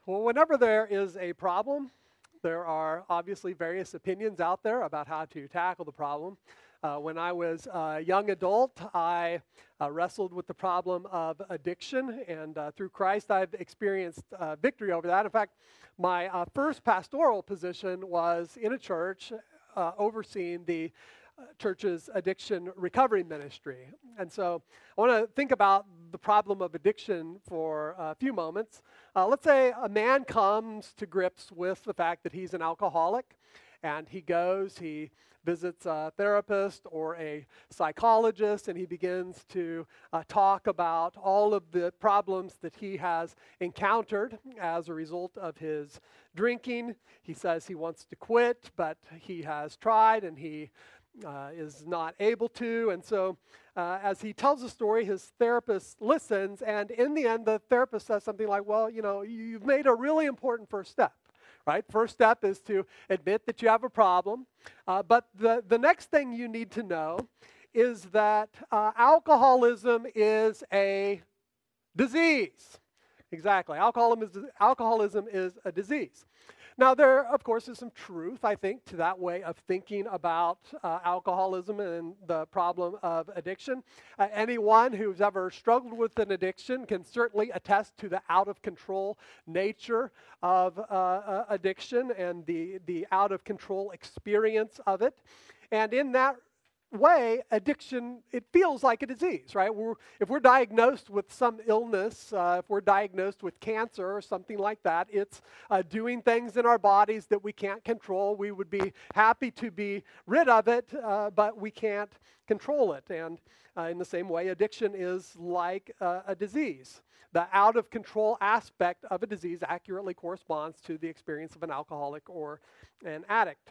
Well, whenever there is a problem, there are obviously various opinions out there about how to tackle the problem. When I was a young adult, I wrestled with the problem of addiction, and through Christ, I've experienced victory over that. In fact, my first pastoral position was in a church overseeing the church's addiction recovery ministry. And so I want to think about the problem of addiction for a few moments. Let's say a man comes to grips with the fact that he's an alcoholic, and he visits a therapist or a psychologist, and he begins to talk about all of the problems that he has encountered as a result of his drinking. He says he wants to quit, but he has tried, and he is not able to. And so as he tells the story, his therapist listens, and in the end, the therapist says something like, well, you've made a really important first step. Right? First step is to admit that you have a problem. But the next thing you need to know is that alcoholism is a disease. Exactly. Alcoholism is a disease. Now, there, of course, is some truth, I think, to that way of thinking about alcoholism and the problem of addiction. Anyone who's ever struggled with an addiction can certainly attest to the out-of-control nature of addiction and the out-of-control experience of it. And in that way, addiction, it feels like a disease, right? If we're diagnosed with some illness, if we're diagnosed with cancer or something like that, it's doing things in our bodies that we can't control. We would be happy to be rid of it, but we can't control it. And in the same way, addiction is like a disease. The out-of-control aspect of a disease accurately corresponds to the experience of an alcoholic or an addict.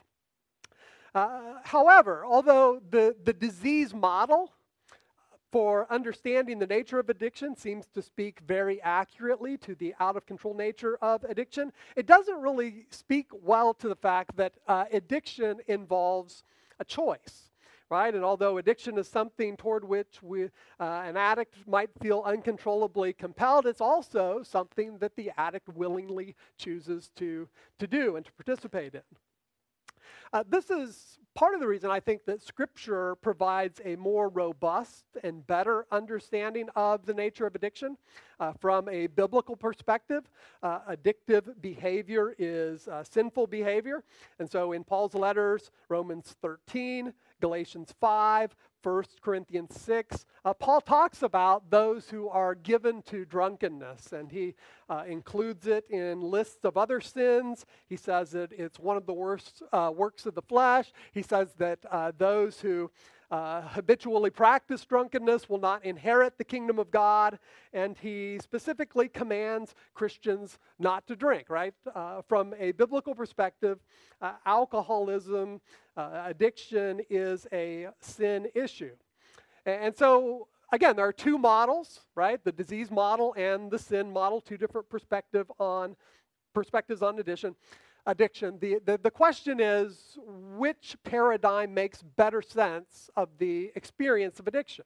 However, although the disease model for understanding the nature of addiction seems to speak very accurately to the out-of-control nature of addiction, it doesn't really speak well to the fact that addiction involves a choice. Right? And although addiction is something toward which an addict might feel uncontrollably compelled, it's also something that the addict willingly chooses to do and to participate in. This is part of the reason I think that Scripture provides a more robust and better understanding of the nature of addiction. From a biblical perspective, addictive behavior is sinful behavior. And so in Paul's letters, Romans 13, Galatians 5, 1 Corinthians 6, Paul talks about those who are given to drunkenness, and he includes it in lists of other sins. He says that it's one of the worst works of the flesh. He says that those who habitually practice drunkenness will not inherit the kingdom of God, and he specifically commands Christians not to drink, right? From a biblical perspective, alcoholism, addiction is a sin issue. And so, again, there are two models, right? The disease model and the sin model, two different perspectives on addiction. The question is, which paradigm makes better sense of the experience of addiction?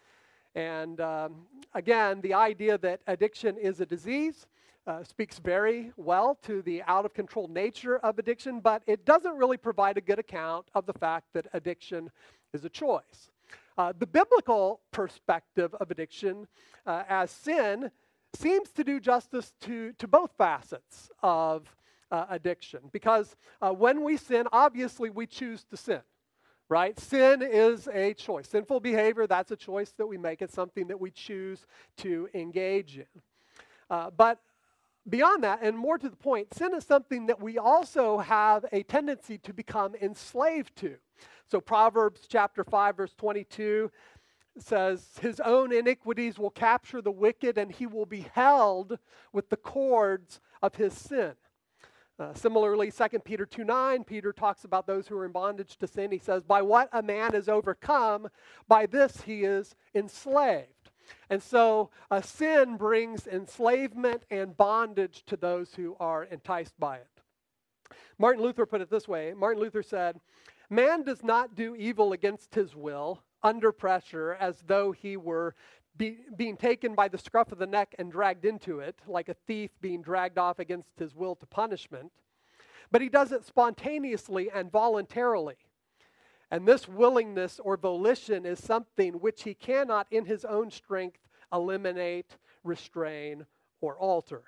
And again, the idea that addiction is a disease speaks very well to the out-of-control nature of addiction, but it doesn't really provide a good account of the fact that addiction is a choice. The biblical perspective of addiction as sin seems to do justice to both facets of addiction, because when we sin, obviously we choose to sin, right? Sin is a choice. Sinful behavior, that's a choice that we make. It's something that we choose to engage in. But beyond that, and more to the point, sin is something that we also have a tendency to become enslaved to. So Proverbs chapter 5, verse 22 says, his own iniquities will capture the wicked, and he will be held with the cords of his sin. Similarly, 2 Peter 2:9, Peter talks about those who are in bondage to sin. He says, by what a man is overcome, by this he is enslaved. And so sin brings enslavement and bondage to those who are enticed by it. Martin Luther put it this way. Martin Luther said, man does not do evil against his will, under pressure, as though he were being taken by the scruff of the neck and dragged into it, like a thief being dragged off against his will to punishment. But he does it spontaneously and voluntarily. And this willingness or volition is something which he cannot in his own strength eliminate, restrain, or alter.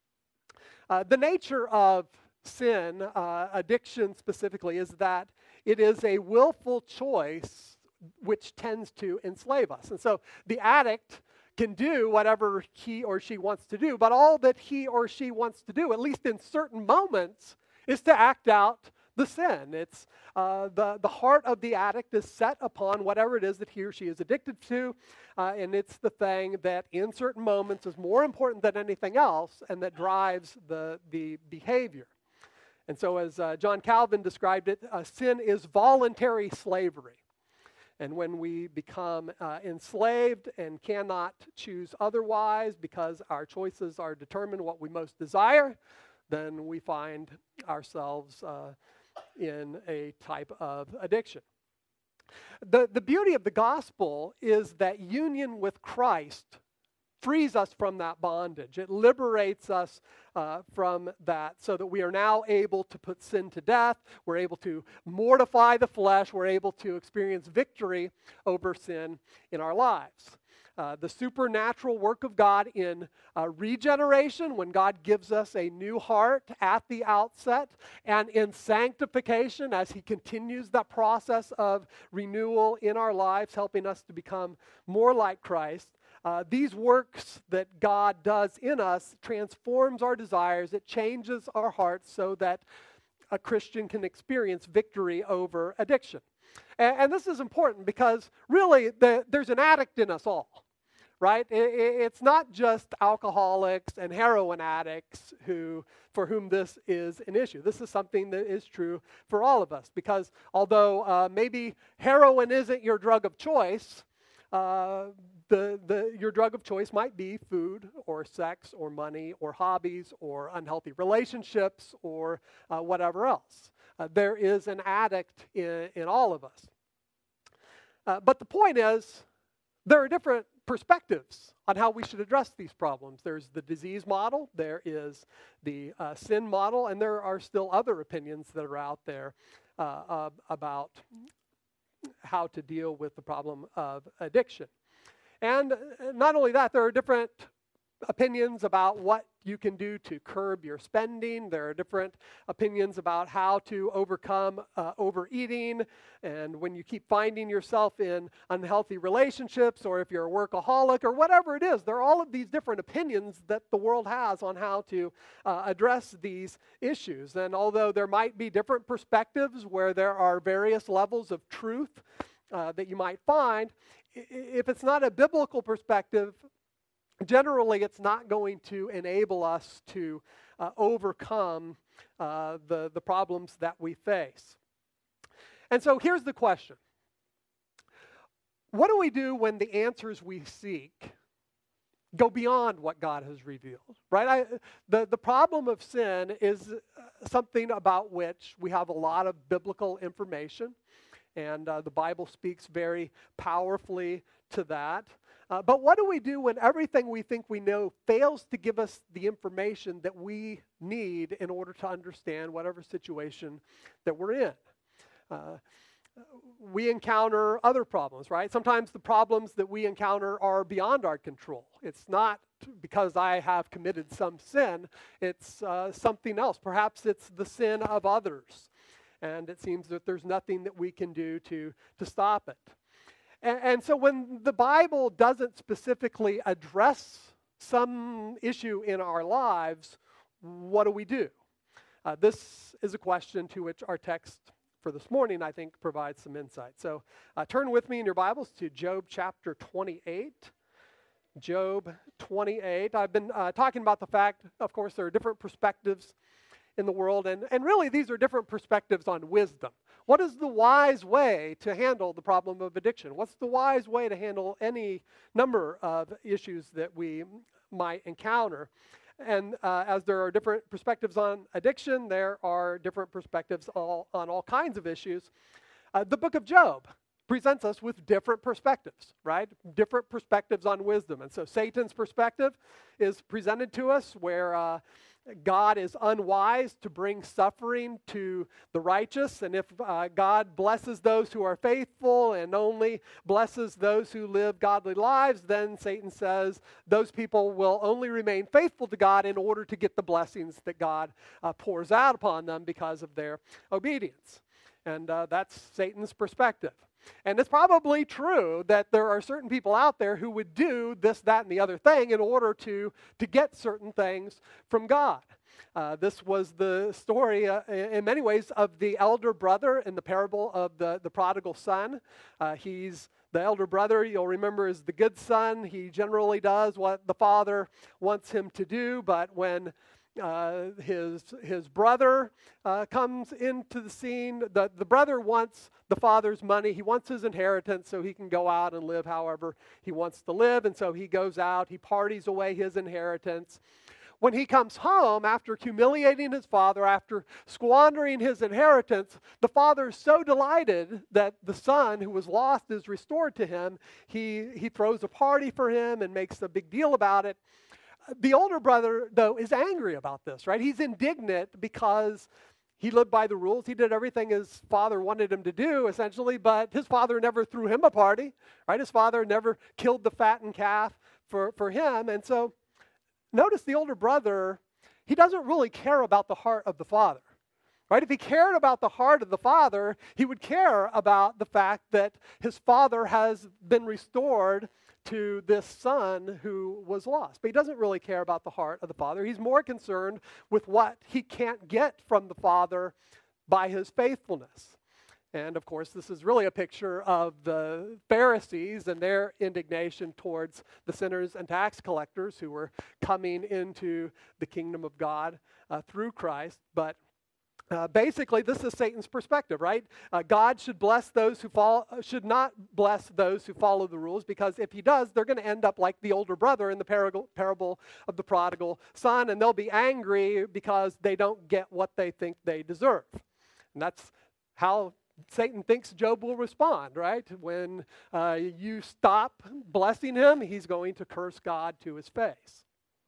The nature of sin, addiction specifically, is that it is a willful choice which tends to enslave us. And so the addict can do whatever he or she wants to do, but all that he or she wants to do, at least in certain moments, is to act out the sin. It's the heart of the addict is set upon whatever it is that he or she is addicted to, and it's the thing that in certain moments is more important than anything else and that drives the behavior. And so as John Calvin described it, sin is voluntary slavery. And when we become enslaved and cannot choose otherwise because our choices are determined what we most desire, then we find ourselves in a type of addiction. The beauty of the gospel is that union with Christ frees us from that bondage. It liberates us from that so that we are now able to put sin to death. We're able to mortify the flesh. We're able to experience victory over sin in our lives. The supernatural work of God in regeneration, when God gives us a new heart at the outset, and in sanctification as he continues that process of renewal in our lives, helping us to become more like Christ. These works that God does in us transforms our desires. It changes our hearts so that a Christian can experience victory over addiction. And this is important because really there's an addict in us all, right? It's not just alcoholics and heroin addicts for whom this is an issue. This is something that is true for all of us because although maybe heroin isn't your drug of choice, your drug of choice might be food or sex or money or hobbies or unhealthy relationships or whatever else. There is an addict in all of us. But the point is, there are different perspectives on how we should address these problems. There's the disease model, there is the sin model, and there are still other opinions that are out there about how to deal with the problem of addiction. And not only that, there are different opinions about what you can do to curb your spending. There are different opinions about how to overcome overeating. And when you keep finding yourself in unhealthy relationships, or if you're a workaholic, or whatever it is, there are all of these different opinions that the world has on how to address these issues. And although there might be different perspectives where there are various levels of truth that you might find, if it's not a biblical perspective, generally it's not going to enable us to overcome the problems that we face. And so here's the question. What do we do when the answers we seek go beyond what God has revealed, right? The problem of sin is something about which we have a lot of biblical information. And the Bible speaks very powerfully to that. But what do we do when everything we think we know fails to give us the information that we need in order to understand whatever situation that we're in? We encounter other problems, right? Sometimes the problems that we encounter are beyond our control. It's not because I have committed some sin. It's something else. Perhaps it's the sin of others. And it seems that there's nothing that we can do to stop it. And so when the Bible doesn't specifically address some issue in our lives, what do we do? This is a question to which our text for this morning, I think, provides some insight. So turn with me in your Bibles to Job chapter 28. Job 28. I've been talking about the fact, of course, there are different perspectives in the world, and really these are different perspectives on wisdom. What is the wise way to handle the problem of addiction? What's the wise way to handle any number of issues that we might encounter? And as there are different perspectives on addiction, there are different perspectives on all kinds of issues. The book of Job presents us with different perspectives, right? Different perspectives on wisdom. And so Satan's perspective is presented to us where God is unwise to bring suffering to the righteous. And if God blesses those who are faithful and only blesses those who live godly lives, then Satan says those people will only remain faithful to God in order to get the blessings that God pours out upon them because of their obedience. And that's Satan's perspective. And it's probably true that there are certain people out there who would do this, that, and the other thing in order to get certain things from God. This was the story, in many ways, of the elder brother in the parable of the prodigal son. He's the elder brother, you'll remember, is the good son. He generally does what the father wants him to do, but when his brother comes into the scene. The brother wants the father's money. He wants his inheritance so he can go out and live however he wants to live. And so he goes out, he parties away his inheritance. When he comes home, after humiliating his father, after squandering his inheritance, the father is so delighted that the son who was lost is restored to him. He throws a party for him and makes a big deal about it. The older brother, though, is angry about this, right? He's indignant because he lived by the rules. He did everything his father wanted him to do, essentially, but his father never threw him a party, right? His father never killed the fattened calf for him. And so notice the older brother, he doesn't really care about the heart of the father, right? If he cared about the heart of the father, he would care about the fact that his father has been restored to this son who was lost. But he doesn't really care about the heart of the father. He's more concerned with what he can't get from the father by his faithfulness. And of course, this is really a picture of the Pharisees and their indignation towards the sinners and tax collectors who were coming into the kingdom of God through Christ. But basically, this is Satan's perspective, right? God should should not bless those who follow the rules, because if he does, they're going to end up like the older brother in the parable of the prodigal son, and they'll be angry because they don't get what they think they deserve. And that's how Satan thinks Job will respond, right? When you stop blessing him, he's going to curse God to his face.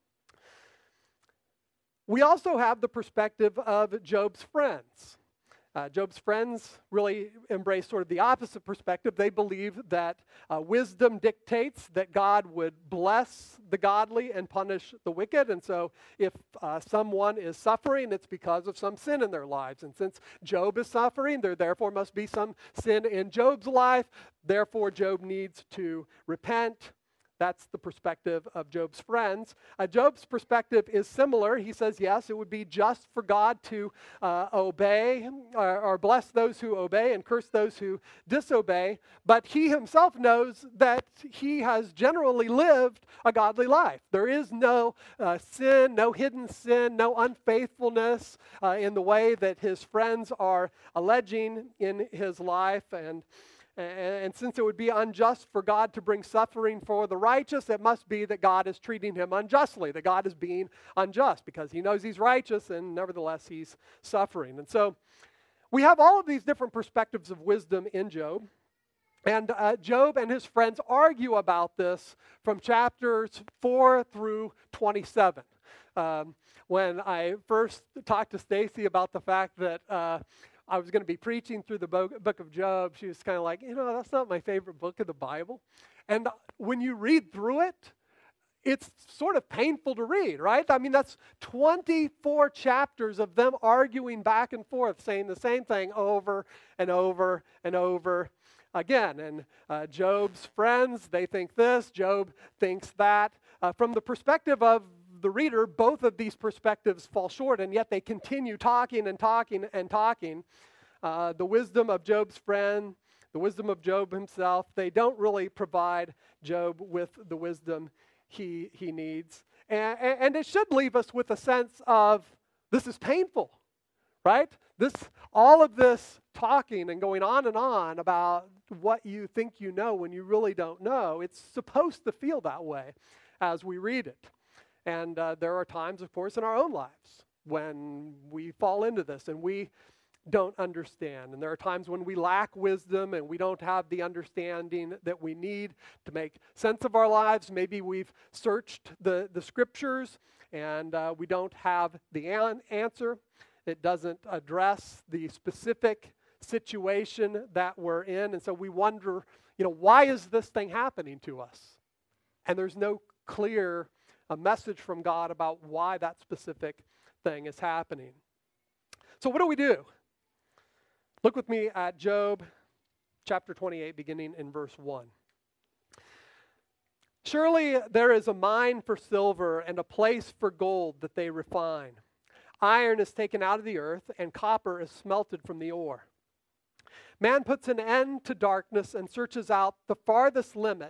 We also have the perspective of Job's friends. Job's friends really embrace sort of the opposite perspective. They believe that wisdom dictates that God would bless the godly and punish the wicked. And so if someone is suffering, it's because of some sin in their lives. And since Job is suffering, there therefore must be some sin in Job's life. Therefore, Job needs to repent. That's the perspective of Job's friends. Job's perspective is similar. He says, yes, it would be just for God to obey or bless those who obey and curse those who disobey. But he himself knows that he has generally lived a godly life. There is no sin, no hidden sin, no unfaithfulness in the way that his friends are alleging in his life. And since it would be unjust for God to bring suffering for the righteous, it must be that God is treating him unjustly, that God is being unjust because he knows he's righteous and nevertheless he's suffering. And so we have all of these different perspectives of wisdom in Job. And Job and his friends argue about this from chapters 4 through 27. When I first talked to Stacy about the fact that I was going to be preaching through the book of Job, she was kind of like, that's not my favorite book of the Bible. And when you read through it, it's sort of painful to read, right? I mean, that's 24 chapters of them arguing back and forth, saying the same thing over and over and over again. And Job's friends, they think this, Job thinks that. From the perspective of the reader, both of these perspectives fall short, and yet they continue talking and talking and talking. The wisdom of Job's friend, the wisdom of Job himself, they don't really provide Job with the wisdom he needs. And it should leave us with a sense of, this is painful, right? All of this talking and going on and on about what you think you know when you really don't know, it's supposed to feel that way as we read it. And there are times, of course, in our own lives when we fall into this and we don't understand. And there are times when we lack wisdom and we don't have the understanding that we need to make sense of our lives. Maybe we've searched the scriptures and we don't have the answer. It doesn't address the specific situation that we're in. And so we wonder, why is this thing happening to us? And there's no clear message from God about why that specific thing is happening. So what do we do? Look with me at Job chapter 28, beginning in verse 1. Surely there is a mine for silver and a place for gold that they refine. Iron is taken out of the earth, and copper is smelted from the ore. Man puts an end to darkness and searches out the farthest limit,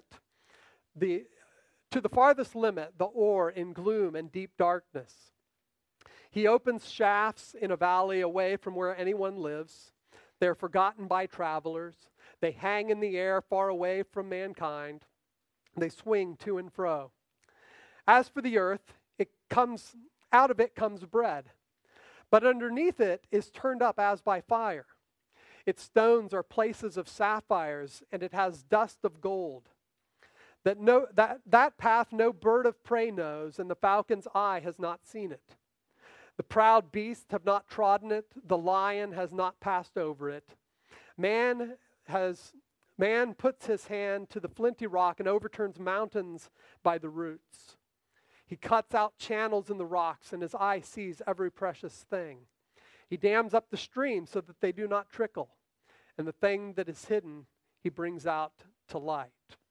to the farthest limit, the ore in gloom and deep darkness. He opens shafts in a valley away from where anyone lives. They're forgotten by travelers. They hang in the air far away from mankind. They swing to and fro. As for the earth, out of it comes bread, but underneath it is turned up as by fire. Its stones are places of sapphires, and it has dust of gold. That path no bird of prey knows, and the falcon's eye has not seen it. The proud beasts have not trodden it, the lion has not passed over it. Man puts his hand to the flinty rock and overturns mountains by the roots. He cuts out channels in the rocks, and his eye sees every precious thing. He dams up the streams so that they do not trickle, and the thing that is hidden he brings out to light.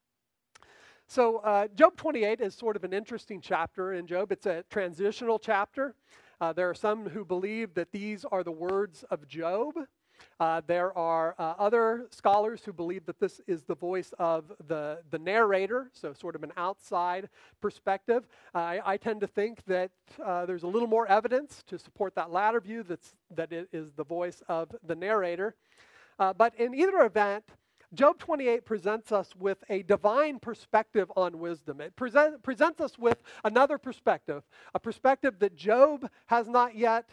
So Job 28 is sort of an interesting chapter in Job. It's a transitional chapter. There are some who believe that these are the words of Job. There are other scholars who believe that this is the voice of the narrator, so sort of an outside perspective. I tend to think that there's a little more evidence to support that latter view, that it is the voice of the narrator. But in either event, Job 28 presents us with a divine perspective on wisdom. It presents us with another perspective, a perspective that Job has not yet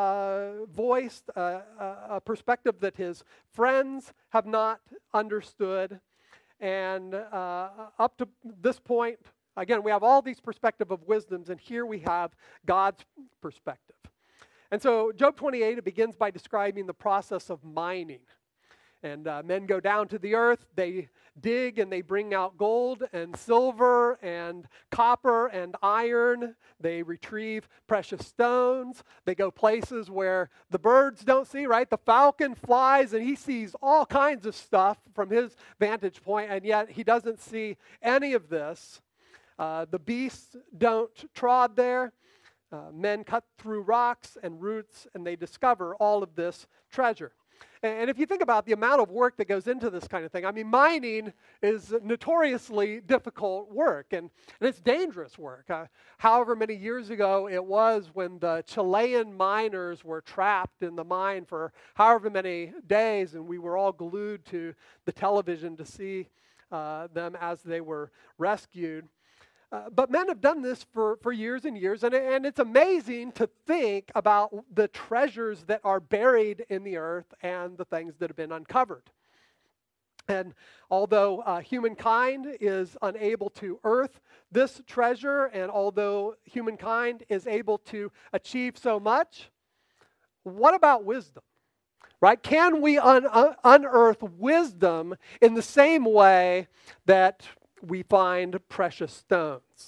voiced, a perspective that his friends have not understood. And up to this point, again, we have all these perspectives of wisdoms, and here we have God's perspective. And so Job 28, it begins by describing the process of mining. And men go down to the earth, they dig and they bring out gold and silver and copper and iron. They retrieve precious stones. They go places where the birds don't see, right? The falcon flies and he sees all kinds of stuff from his vantage point, and yet he doesn't see any of this. The beasts don't trod there. Men cut through rocks and roots, and they discover all of this treasure. And if you think about the amount of work that goes into this kind of thing, I mean, mining is notoriously difficult work, and it's dangerous work. However many years ago it was when the Chilean miners were trapped in the mine for however many days, and we were all glued to the television to see them as they were rescued. But men have done this for years and years, and it's amazing to think about the treasures that are buried in the earth and the things that have been uncovered. And although humankind is unable to unearth this treasure, and although humankind is able to achieve so much, what about wisdom? Right? Can we unearth wisdom in the same way that we find precious stones?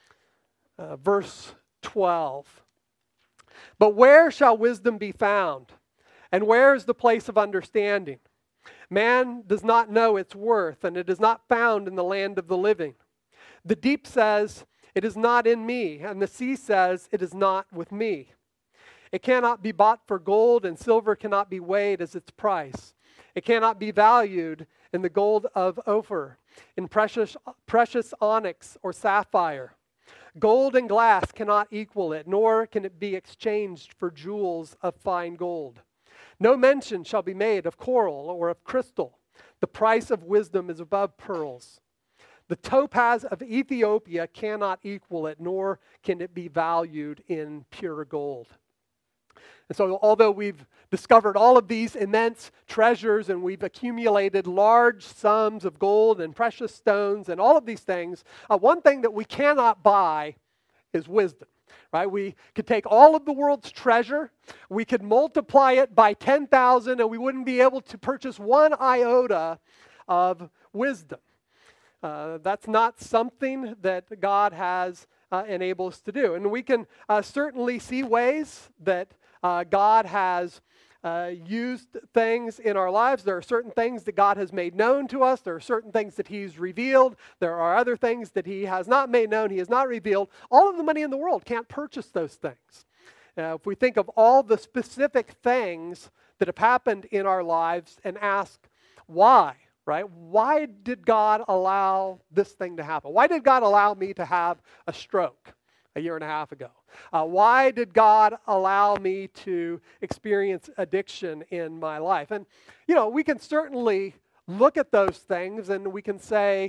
Verse 12. But where shall wisdom be found? And where is the place of understanding? Man does not know its worth, and it is not found in the land of the living. The deep says, it is not in me, and the sea says, it is not with me. It cannot be bought for gold, and silver cannot be weighed as its price. It cannot be valued in the gold of Ophir, in precious onyx or sapphire. Gold and glass cannot equal it, nor can it be exchanged for jewels of fine gold. No mention shall be made of coral or of crystal. The price of wisdom is above pearls. The topaz of Ethiopia cannot equal it, nor can it be valued in pure gold. And so although we've discovered all of these immense treasures and we've accumulated large sums of gold and precious stones and all of these things, one thing that we cannot buy is wisdom. Right? We could take all of the world's treasure, we could multiply it by 10,000, and we wouldn't be able to purchase one iota of wisdom. That's not something that God has enabled us to do. And we can certainly see ways that God has used things in our lives. There are certain things that God has made known to us. There are certain things that He's revealed. There are other things that He has not made known, He has not revealed. All of the money in the world can't purchase those things. If we think of all the specific things that have happened in our lives and ask why, right? Why did God allow this thing to happen? Why did God allow me to have a stroke a year and a half ago? Why did God allow me to experience addiction in my life? And, we can certainly look at those things and we can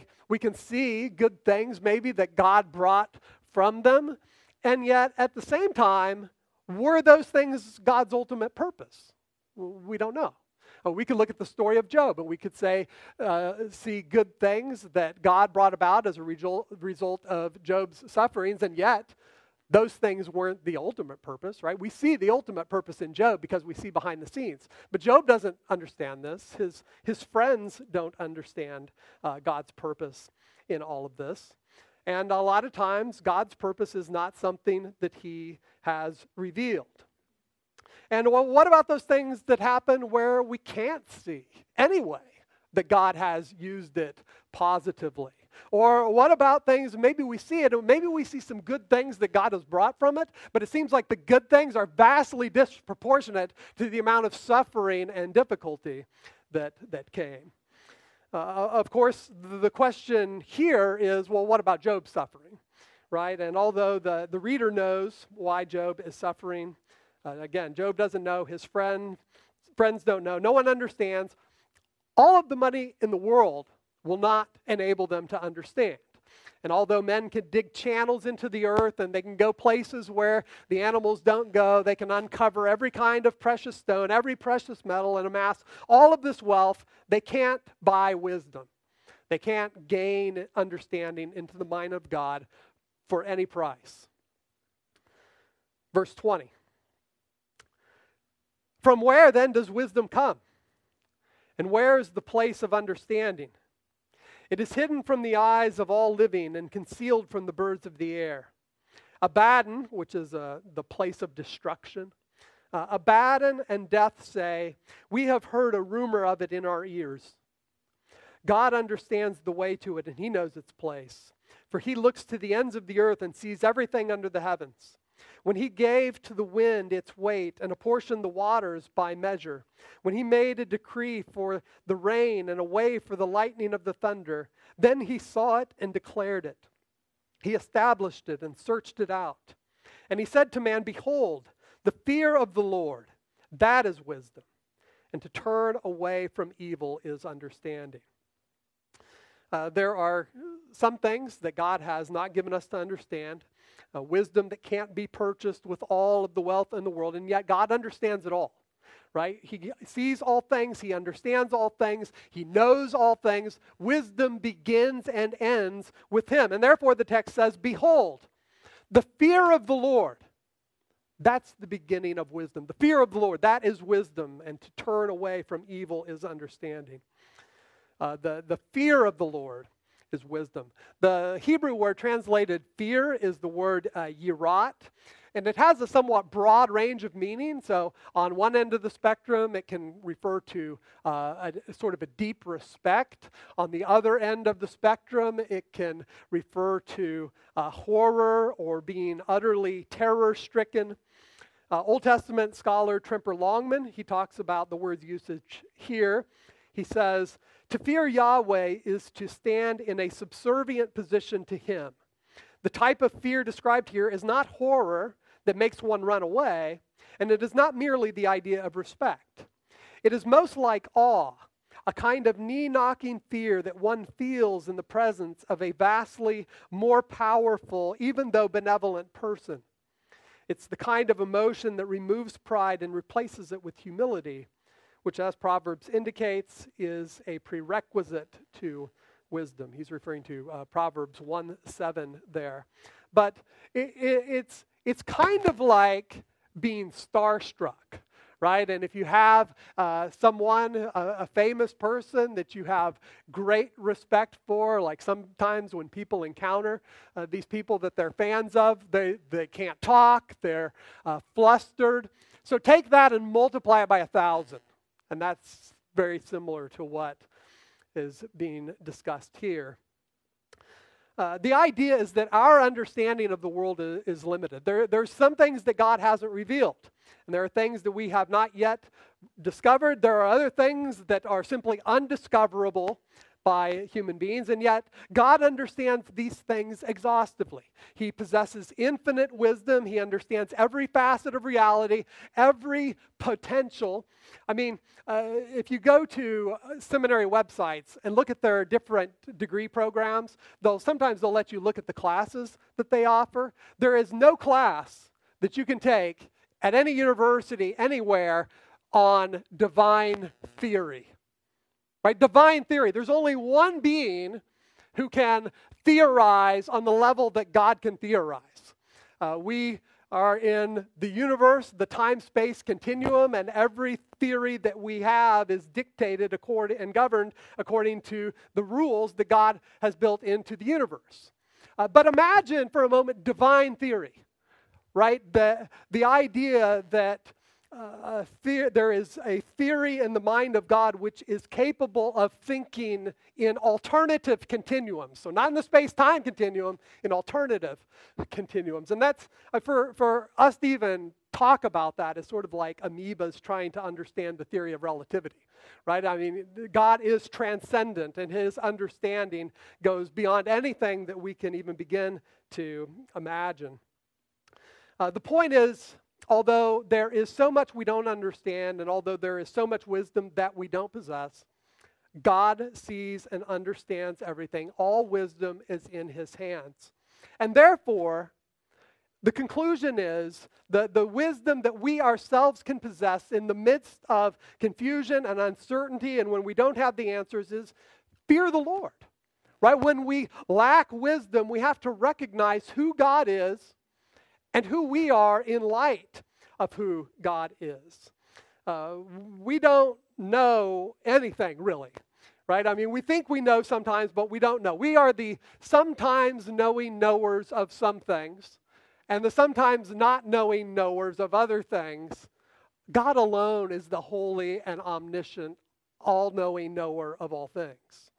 see good things maybe that God brought from them. And yet, at the same time, were those things God's ultimate purpose? We don't know. We could look at the story of Job and we could see good things that God brought about as a result of Job's sufferings, and yet those things weren't the ultimate purpose, right? We see the ultimate purpose in Job because we see behind the scenes. But Job doesn't understand this. His friends don't understand God's purpose in all of this. And a lot of times, God's purpose is not something that He has revealed. And what about those things that happen where we can't see anyway that God has used it positively? Or what about things, maybe we see it, or maybe we see some good things that God has brought from it, but it seems like the good things are vastly disproportionate to the amount of suffering and difficulty that came. Of course, the question here is, well, what about Job's suffering, right? And although the reader knows why Job is suffering, again, Job doesn't know, his friends don't know, no one understands. All of the money in the world will not enable them to understand. And although men can dig channels into the earth and they can go places where the animals don't go, they can uncover every kind of precious stone, every precious metal, and amass all of this wealth, they can't buy wisdom. They can't gain understanding into the mind of God for any price. Verse 20. From where then does wisdom come? And where is the place of understanding? It is hidden from the eyes of all living and concealed from the birds of the air. Abaddon, which is the place of destruction, Abaddon and death say, we have heard a rumor of it in our ears. God understands the way to it and He knows its place. For He looks to the ends of the earth and sees everything under the heavens. When He gave to the wind its weight and apportioned the waters by measure, when He made a decree for the rain and a way for the lightning of the thunder, then He saw it and declared it. He established it and searched it out. And He said to man, behold, the fear of the Lord, that is wisdom, and to turn away from evil is understanding. There are some things that God has not given us to understand. Wisdom that can't be purchased with all of the wealth in the world, and yet God understands it all, right? He sees all things, He understands all things, He knows all things. Wisdom begins and ends with Him, and therefore the text says, behold, the fear of the Lord, that's the beginning of wisdom. The fear of the Lord, that is wisdom, and to turn away from evil is understanding. The fear of the Lord is wisdom. The Hebrew word translated fear is the word yirat, and it has a somewhat broad range of meaning. So on one end of the spectrum, it can refer to a sort of a deep respect. On the other end of the spectrum, it can refer to horror or being utterly terror-stricken. Old Testament scholar Tremper Longman, he talks about the word's usage here. He says, to fear Yahweh is to stand in a subservient position to Him. The type of fear described here is not horror that makes one run away, and it is not merely the idea of respect. It is most like awe, a kind of knee-knocking fear that one feels in the presence of a vastly more powerful, even though benevolent person. It's the kind of emotion that removes pride and replaces it with humility, which, as Proverbs indicates, is a prerequisite to wisdom. He's referring to Proverbs 1:7 there. But it's kind of like being starstruck, right? And if you have someone, a famous person that you have great respect for, like sometimes when people encounter these people that they're fans of, they can't talk, they're flustered. So take that and multiply it by 1,000. And that's very similar to what is being discussed here. The idea is that our understanding of the world is limited. There's some things that God hasn't revealed, and there are things that we have not yet discovered. There are other things that are simply undiscoverable by human beings, and yet God understands these things exhaustively. He possesses infinite wisdom. He understands every facet of reality, every potential. I mean, if you go to seminary websites and look at their different degree programs, sometimes they'll let you look at the classes that they offer. There is no class that you can take at any university anywhere on divine theory. Right? Divine theory. There's only one being who can theorize on the level that God can theorize. We are in the universe, the time-space continuum, and every theory that we have is dictated and governed according to the rules that God has built into the universe. But imagine for a moment divine theory, right? The idea that there is a theory in the mind of God which is capable of thinking in alternative continuums. So not in the space-time continuum, in alternative continuums. And that's, for us to even talk about that, is sort of like amoebas trying to understand the theory of relativity, right? I mean, God is transcendent, and his understanding goes beyond anything that we can even begin to imagine. The point is, although there is so much we don't understand, and although there is so much wisdom that we don't possess, God sees and understands everything. All wisdom is in his hands. And therefore, the conclusion is that the wisdom that we ourselves can possess in the midst of confusion and uncertainty, and when we don't have the answers, is fear the Lord. Right? When we lack wisdom, we have to recognize who God is and who we are in light of who God is. We don't know anything, really, right? I mean, we think we know sometimes, but we don't know. We are the sometimes knowing knowers of some things, and the sometimes not knowing knowers of other things. God alone is the holy and omniscient, all-knowing knower of all things.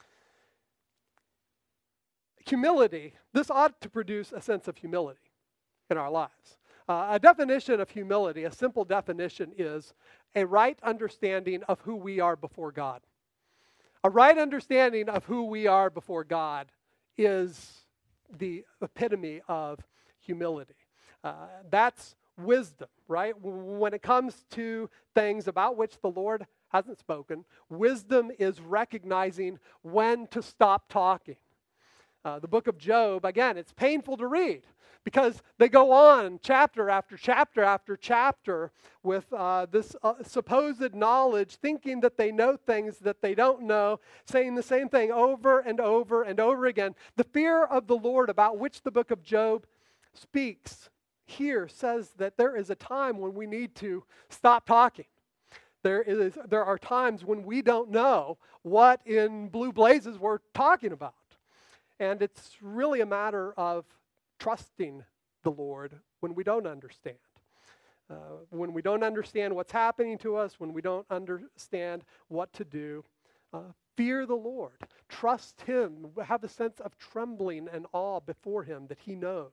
Humility, this ought to produce a sense of humility in our lives. A definition of humility, a simple definition, is a right understanding of who we are before God. A right understanding of who we are before God is the epitome of humility. That's wisdom, right? When it comes to things about which the Lord hasn't spoken, wisdom is recognizing when to stop talking. The book of Job, again, it's painful to read, because they go on chapter after chapter after chapter with this supposed knowledge, thinking that they know things that they don't know, saying the same thing over and over and over again. The fear of the Lord, about which the book of Job speaks here, says that there is a time when we need to stop talking. There are times when we don't know what in blue blazes we're talking about. And it's really a matter of trusting the Lord when we don't understand. When we don't understand what's happening to us, when we don't understand what to do, fear the Lord. Trust him. Have a sense of trembling and awe before him that he knows.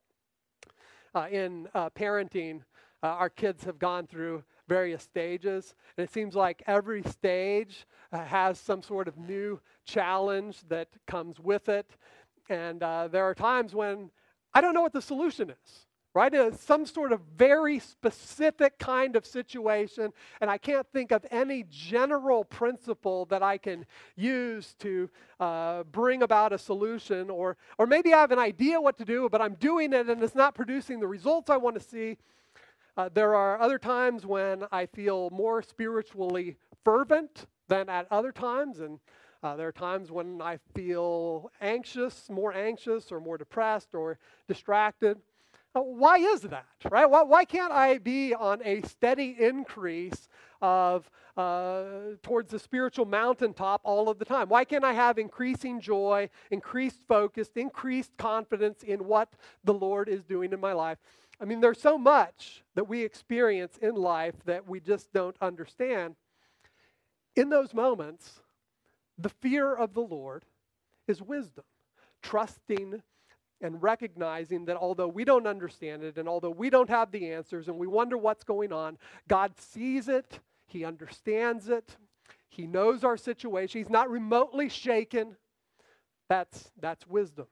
In parenting, our kids have gone through various stages, and it seems like every stage has some sort of new challenge that comes with it. And there are times when I don't know what the solution is. right? It's some sort of very specific kind of situation, and I can't think of any general principle that I can use to bring about a solution, or maybe I have an idea what to do, but I'm doing it and it's not producing the results I want to see. There are other times when I feel more spiritually fervent than at other times, and there are times when I feel more anxious or more depressed or distracted. Why is that, right? Why can't I be on a steady increase of towards the spiritual mountaintop all of the time? Why can't I have increasing joy, increased focus, increased confidence in what the Lord is doing in my life? I mean, there's so much that we experience in life that we just don't understand. In those moments, the fear of the Lord is wisdom, trusting and recognizing that although we don't understand it and although we don't have the answers and we wonder what's going on, God sees it, He understands it, He knows our situation, He's not remotely shaken. That's wisdom.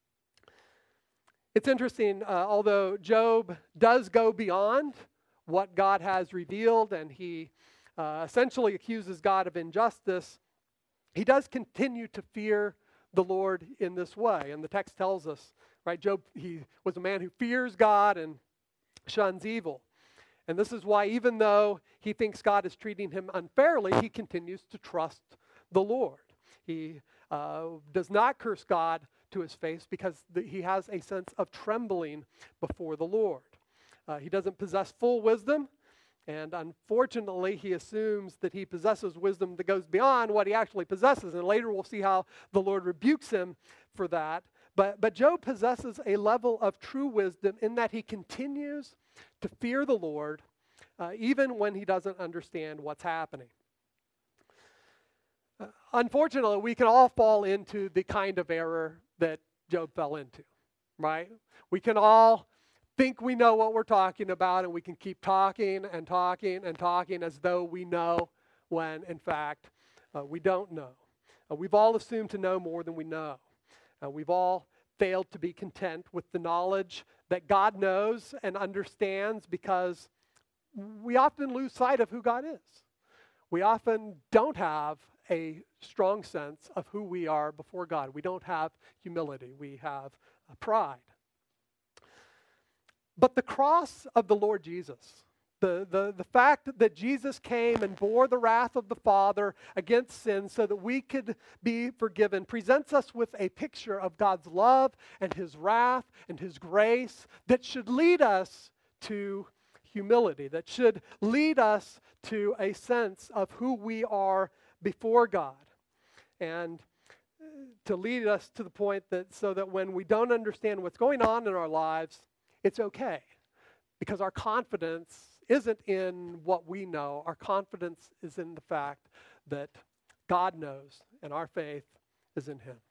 It's interesting, although Job does go beyond what God has revealed and he essentially accuses God of injustice, he does continue to fear the Lord in this way. And the text tells us, right, Job, he was a man who fears God and shuns evil. And this is why even though he thinks God is treating him unfairly, he continues to trust the Lord. He does not curse God to his face because he has a sense of trembling before the Lord. He doesn't possess full wisdom, and unfortunately, he assumes that he possesses wisdom that goes beyond what he actually possesses. And later we'll see how the Lord rebukes him for that. But Job possesses a level of true wisdom in that he continues to fear the Lord even when he doesn't understand what's happening. Unfortunately, we can all fall into the kind of error that Job fell into, right? We can all think we know what we're talking about, and we can keep talking and talking and talking as though we know when, in fact, we don't know. We've all assumed to know more than we know. We've all failed to be content with the knowledge that God knows and understands because we often lose sight of who God is. We often don't have a strong sense of who we are before God. We don't have humility. We have pride. But the cross of the Lord Jesus, the fact that Jesus came and bore the wrath of the Father against sin so that we could be forgiven, presents us with a picture of God's love and His wrath and His grace that should lead us to humility, that should lead us to a sense of who we are before God, and to lead us to the point that so that when we don't understand what's going on in our lives, it's okay, because our confidence isn't in what we know. Our confidence is in the fact that God knows, and our faith is in Him.